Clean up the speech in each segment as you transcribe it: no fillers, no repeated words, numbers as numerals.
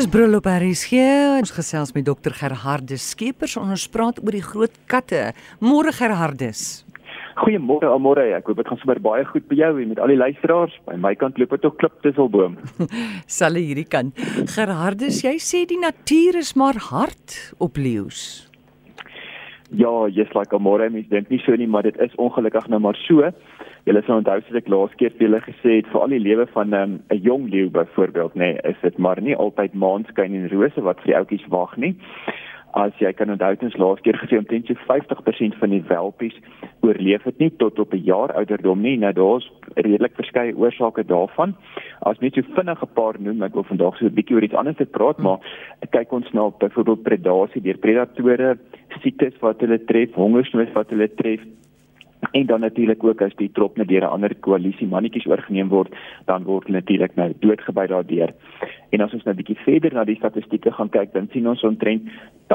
Dis brul op RSG. Ons gesels met Dr. Gerhardus Skeepers. Ons praat oor die groot katte. Môre Gerhardus. Goeiemôre almôre. Ek hoop dit gaan sommer baie goed by jou en met al die luisteraars. By my kant loop dit op klip tusselboom. Sal hierdie kant. Gerhardus, jy sê die natuur is maar hard op leeu's. Ja, just like almôre, mens dink nie so nie, maar dit is ongelukkig nou maar so. Julle sal onthou soos ek laas keer vir julle gesê het, vir al die lewe van 'n jong leeu byvoorbeeld, is dit maar nie altyd maanskyn en rose wat vir die ouetjies wag nie. As jy kan onthou, ons laas keer gesê omtrent so 50% van die welpies oorleef dit nie tot op 'n jaar ouderdom nie. Nou daar's redelik verskeie oorsake daarvan. As net so vinnig 'n paar noem, ek wil vandag so 'n bietjie oor iets anders praat, maar kyk ons na byvoorbeeld predasie deur predatore, siektes wat hulle tref, hongersnood wat hulle tref. En dan natuurlik ook as die trop net deur 'n ander koalisie mannetjies oorgeneem word, dan word hulle natuurlik nou doodgebyt daardeur. En as ons nou 'n bietjie verder na die statistieke gaan kyk, dan sien ons omtrent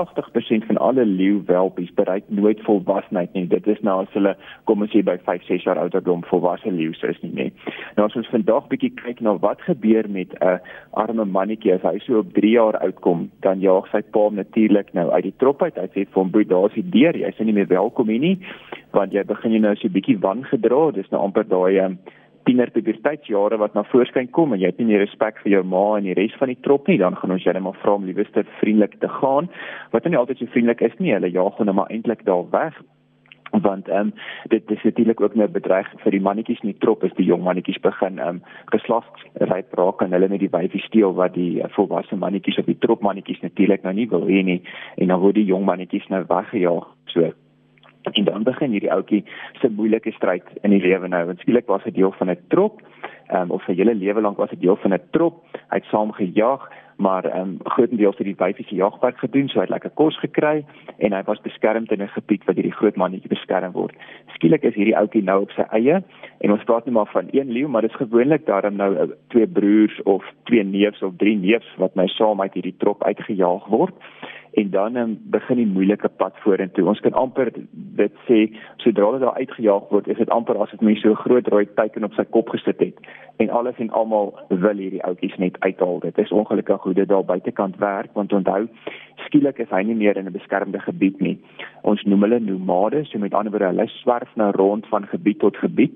80% van alle leeuwelpies bereik nooit volwassenheid nie. Dit is nou as hulle kom ons sê by 5-6 jaar ouderdom volwasse leeu's is nie. Nou as ons vandag bietjie kyk na wat gebeur met 'n arme mannetjie as hy so op 3 jaar oud kom, dan jaag sy pa hom natuurlik nou uit die trop uit. Hy sê vir hom, "Boei, daar's die deur, jy is nie meer welkom hier nie, want jy begin nou so 'n bietjie wangedra, dis nou amper daai tienerpuberteitsjare wat na voorskyn kom en jy het nie meer respek vir jou ma en die res van die trop nie, dan gaan ons jou net maar vra om liewerste vriendelik te gaan, wat nie altyd so vriendelik is nie, hulle jaag hom maar eintlik daar weg, want dit is natuurlik ook 'n bedreiging vir die mannetjies in die trop as die jong mannetjies begin geslagsryp raak en hulle met die wyfie steel wat die volwasse mannetjies of die trop mannetjies natuurlik nou nie wil hê nie, en dan word die jong mannetjies nou weggejaag, so. En dan begin hierdie ouetjie se moeilike stryd in die lewe nou. Want skielik was hy deel van 'n trop, of sy hele lewe lank was hy deel van 'n trop. Hy het saam gejaag, maar grootendeels het die wyfie se jaagwerk gedoen, so hy het lekker kos gekry en hy was beskermd in 'n gebied wat deur die groot mannetjie beskerm word. Skielik is hierdie ouetjie nou op sy eie en ons praat nie maar van een leeu, maar dit is gewoonlik daarom nou 2 broers of 2 neefs of 3 neefs wat nou saam uit hierdie trop uitgejaag word. En dan begin die moeilike pad vorentoe. Ons kan amper dit sê, sodra hulle daar uitgejaag word, is dit amper as dit mense so 'n groot rooi teken op sy kop gesit het. En alles en almal wil hierdie ouetjies net uithaal. Dit is ongelukkig hoe dit daar buitekant werk, want onthou, skielik is hy nie meer in 'n beskermde gebied nie. Ons noem hulle nomades, so met ander woorde, hulle swerf nou rond van gebied tot gebied.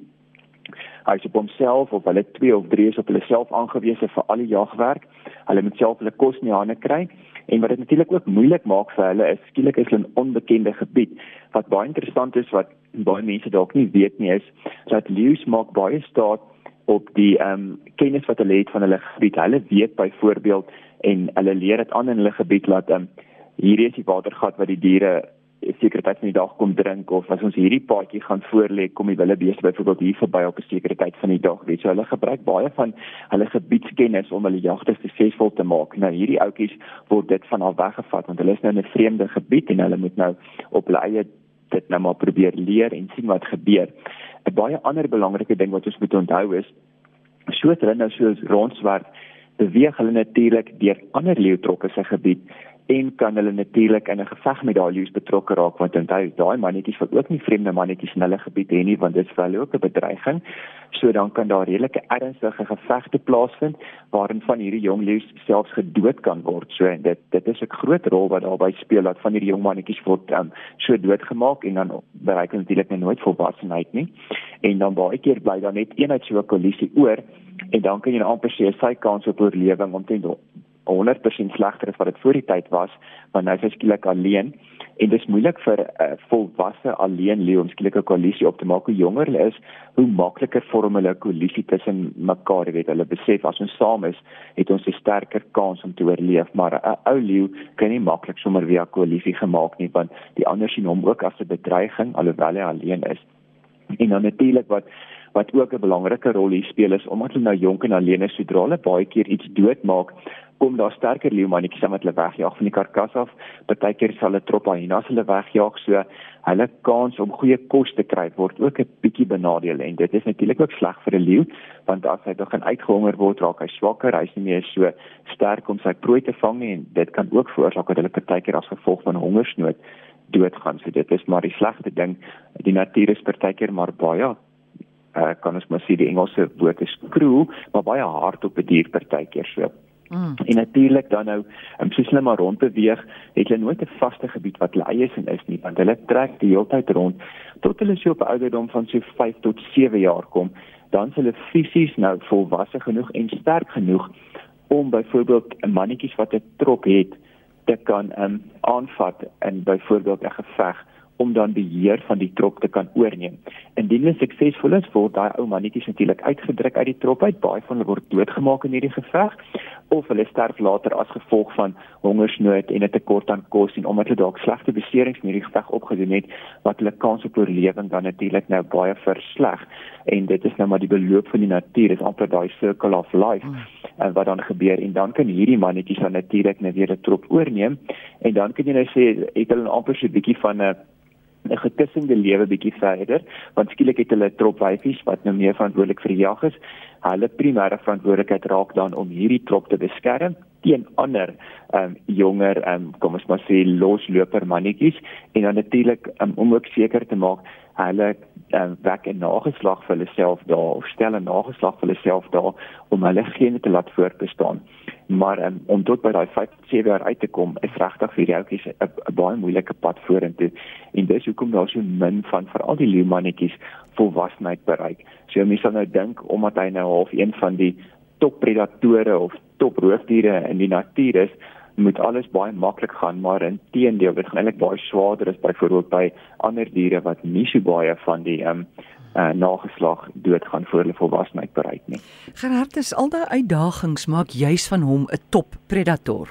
Hy is op homself of hulle 2 of 3 is op hulle self aangewese vir al die jagwerk. Hulle moet self hulle kos in die hande kry. En wat dit natuurlik ook moeilik maak vir hulle is skielik is hulle 'n onbekende gebied. Wat baie interessant is wat baie mense dalk nie weet nie is dat leeu's maak baie staat op die kennis wat hulle het van hulle gebied. Hulle weet byvoorbeeld en hulle leer dit aan in hulle gebied dat hierdie is die watergat wat die diere sekere tyd van die dag kom drink, of as ons hierdie paadjie gaan voorlê, kom die wildebeeste byvoorbeeld hier verby op 'n sekere tyd van die dag, weet jy, hulle gebruik baie van hulle gebiedskennis om hulle jagte suksesvol te maak. Nou hierdie ouetjies word dit vanaf weggevat, want hulle is nou in 'n vreemde gebied en hulle moet nou op hulle eie dit nou maar probeer leer en sien wat gebeur. 'n Baie ander belangrike ding wat ons moet onthou is, soos hulle nou so rondswerf, beweeg hulle natuurlik deur ander leeutroppe se gebied, en kan hulle natuurlik in 'n geveg met daai leeu's betrokke raak, want onthou, daai mannetjies wil ook nie vreemde mannetjies in hulle gebied hê nie, want dit is vir hulle ook 'n bedreiging. So dan kan daar redelike ernstige gevegte plaasvind, waarin van hierdie jong leeu's selfs gedood kan word. So dit is 'n groot rol wat daarbey speel, dat van hierdie jong mannetjies word so doodgemaak en dan bereik hulle natuurlik nooit volwassenheid nie. En dan baie keer bly daar net een uit so 'n koalisie oor, en dan kan jy amper sê sy kans op oorlewing omtrent 100% slegter as wat dit voor die tyd was, want nou is hy skielik alleen, en dis moeilik vir 'n volwasse alleen leeu om skielik 'n koalisie op te maak. Hoe jonger hulle is, hoe makliker vorm hulle 'n koalisie tussen mekaar, jy weet, hulle besef as ons saam is, het ons 'n sterker kans om te oorleef, maar 'n ou leeu kan nie maklik sommer weer 'n koalisie gemaak nie, want die ander sien hom ook as 'n bedreiging, alhoewel hy alleen is. En dan natuurlik wat ook 'n belangrike rol hier speel is, omdat hulle nou jonk en alleen is, sodra hulle baie keer iets doodmaak, kom daar sterker leeumannetjies aan wat hulle wegjaag van die karkas af. Partykeer sal 'n trop hyenas hulle wegjaag, so hulle kans om goeie kos te kry word ook 'n bietjie benadeel, en dit is natuurlik ook sleg vir 'n leeu, want as hy begin uitgehonger word, raak hy swakker, hy is nie meer so sterk om sy prooi te vang nie, en dit kan ook veroorsaak dat hulle partykeer as gevolg van hongersnood doodgaan. So dit is maar die slegte ding. Die natuur is partykeer maar baie kan ons maar sê die Engelse woord is cruel, maar baie hard op 'n dier partykeer so. En natuurlik dan nou, soos hulle maar rond beweeg, het hulle nooit 'n vaste gebied wat hulle eie is nie, want hulle trek die hele tyd rond tot hulle so op 'n ouderdom van so 5 tot 7 jaar kom. Dan is hulle fisies nou volwasse genoeg en sterk genoeg om byvoorbeeld 'n mannetjies wat 'n trop het te kan aanvat in byvoorbeeld 'n geveg om dan beheer van die trop te kan oorneem. Indien hulle suksesvol is, word daai ou mannetjies natuurlik uitgedruk uit die trop uit. Baie van hulle word doodgemaak in hierdie geveg of hulle sterf later as gevolg van hongersnood en 'n tekort aan kos en omdat hulle dalk slegte beserings in hierdie geveg opgedoen het wat hulle kans op oorlewing dan natuurlik nou baie versleg. En dit is nou maar die beloop van die natuur, dis amper daai circle of life wat dan gebeur en dan kan hierdie mannetjies dan natuurlik nou weer 'n trop oorneem en dan kan jy nou sê het hulle amper so 'n bietjie van 'n getussende lewe bietjie verder, want skielik het hulle 'n trop wyfies wat nou meer verantwoordelik vir die jag is. Hulle primêre verantwoordelikheid raak dan om hierdie trop te beskerm teen ander jonger kom ons maar sê losloper mannetjies en dan natuurlik om ook seker te maak hulle wek 'n nageslag vir hulle self daar of stel 'n nageslag vir hulle self daar om hulle gene te laat voortbestaan. Maar om tot by daai 5 tot 7 jaar uit te kom is regtig vir joutjies 'n baie moeilike pad vorentoe en dis hoekom daar so min van veral die leeumannetjies volwassenheid bereik. So mense sal nou dink omdat hy nou half een van die toppredatore of toproofdiere in die natuur is, moet alles baie maklik gaan, maar inteendeel dit gaan eintlik baie swaarder as byvoorbeeld by ander diere wat nie so baie van die nageslag doodgaan voor hulle volwassenheid bereik nie. Gerhard, is al daai uitdagings maak juis van hom 'n toppredator.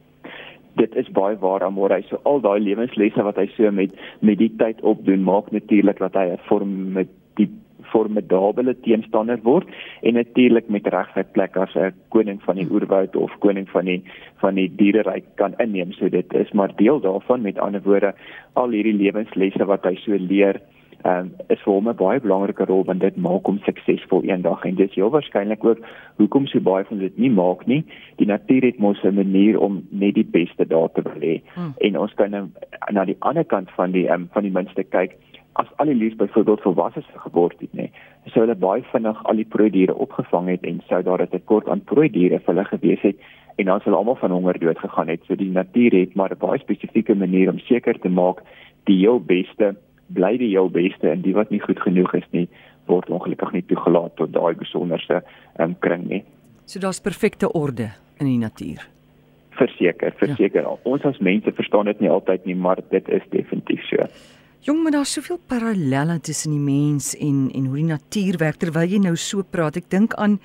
Dit is baie waar, Amore. So al daai lewenslesse wat hy so met die tyd opdoen, maak natuurlik dat hy 'n formidabele teenstander word en natuurlik met reg sy plek as 'n koning van die oerwoud of koning van die diereryk kan inneem. So dit is maar deel daarvan, met ander woorde, al hierdie lewenslesse wat hy so leer, is vir hom 'n baie belangrike rol want dit maak hom suksesvol eendag en dit is heel waarskynlik ook hoekom so baie van dit nie maak nie. Die natuur het mos 'n manier om net die beste daar te wil hê. En ons kan nou na die ander kant van die minste kyk. As al die leeu's byvoorbeeld volwasse geword het, sou hulle baie vinnig al die prooidiere opgevang het en sou daar 'n tekort aan prooidiere vir hulle gewees het en dan sou almal van honger dood gegaan het. So die natuur het maar 'n baie spesifieke manier om seker te maak die heel beste bly die heel beste en die wat nie goed genoeg is nie, word ongelukkig nie toegelaat tot daai besonderse kring nie. So daar's perfekte orde in die natuur. Verseker. Ja. Ons as mense verstaan dit nie altyd nie, maar dit is definitief so. Jong, maar daar's soveel parallelle tussen die mens en hoe die natuur werk terwyl jy nou so praat. Ek dink aan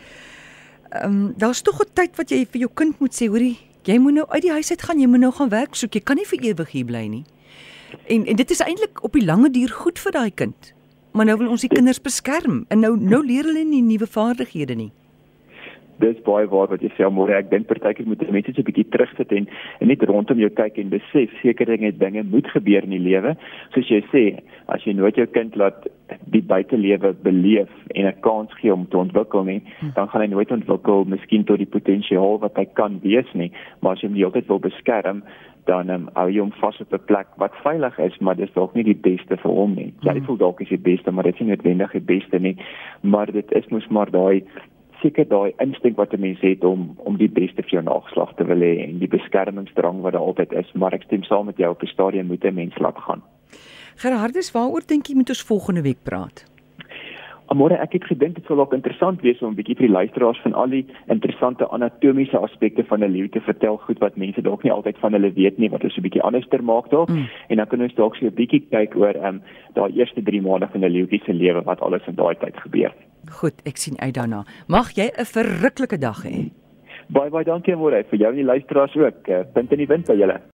daar's tog 'n tyd wat jy vir jou kind moet sê, hoorie, jy moet nou uit die huis uit gaan, jy moet nou gaan werk soek. Jy kan nie vir ewig hier bly nie. En dit is eintlik op die lange duur goed vir daai kind. Maar nou wil ons die kinders beskerm en nou leer hulle nie nuwe vaardighede nie. Dis baie waar wat jy sê, Amore. Ek dink partykeer moet mense so 'n bietjie terugsit en net rondom jou kyk en besef sekere dinge moet gebeur in die lewe. Soos jy sê, as jy nooit jou kind laat die buitelewe beleef en 'n kans gee om te ontwikkel nie, dan gaan hy nooit ontwikkel miskien tot die potensiaal wat hy kan wees nie. Maar as jy hom die hele tyd wil beskerm, dan hou jy hom vas op 'n plek wat veilig is, maar dis dalk nie die beste vir hom nie. Jy voel dalk is die beste, maar dit is nie noodwendig die beste nie. Maar dit is mos maar daai instink wat 'n mens het om die beste vir jou nageslag te wil hê en die beskermingsdrang wat daar altyd is, maar ek stem saam met jou, op 'n stadium moet 'n mens laat gaan. Gerhardus, waaroor dink jy moet ons volgende week praat? Amore, ek het gedink dit sal ook interessant wees om 'n bietjie vir die luisteraars van al die interessante anatomiese aspekte van 'n leeu te vertel, goed wat mense dalk nie altyd van hulle weet nie, wat ons 'n bietjie anderster maak dalk. En dan kan ons dalk so 'n bietjie kyk oor daai eerste 3 maande van 'n leeuetjie se lewe, wat alles in daai tyd gebeur. Goed, ek sien uit daarna. Mag jy 'n verruklike dag hê. Baie dankie, Amore, vir jou en die luisteraars ook. Punt in die wind by julle.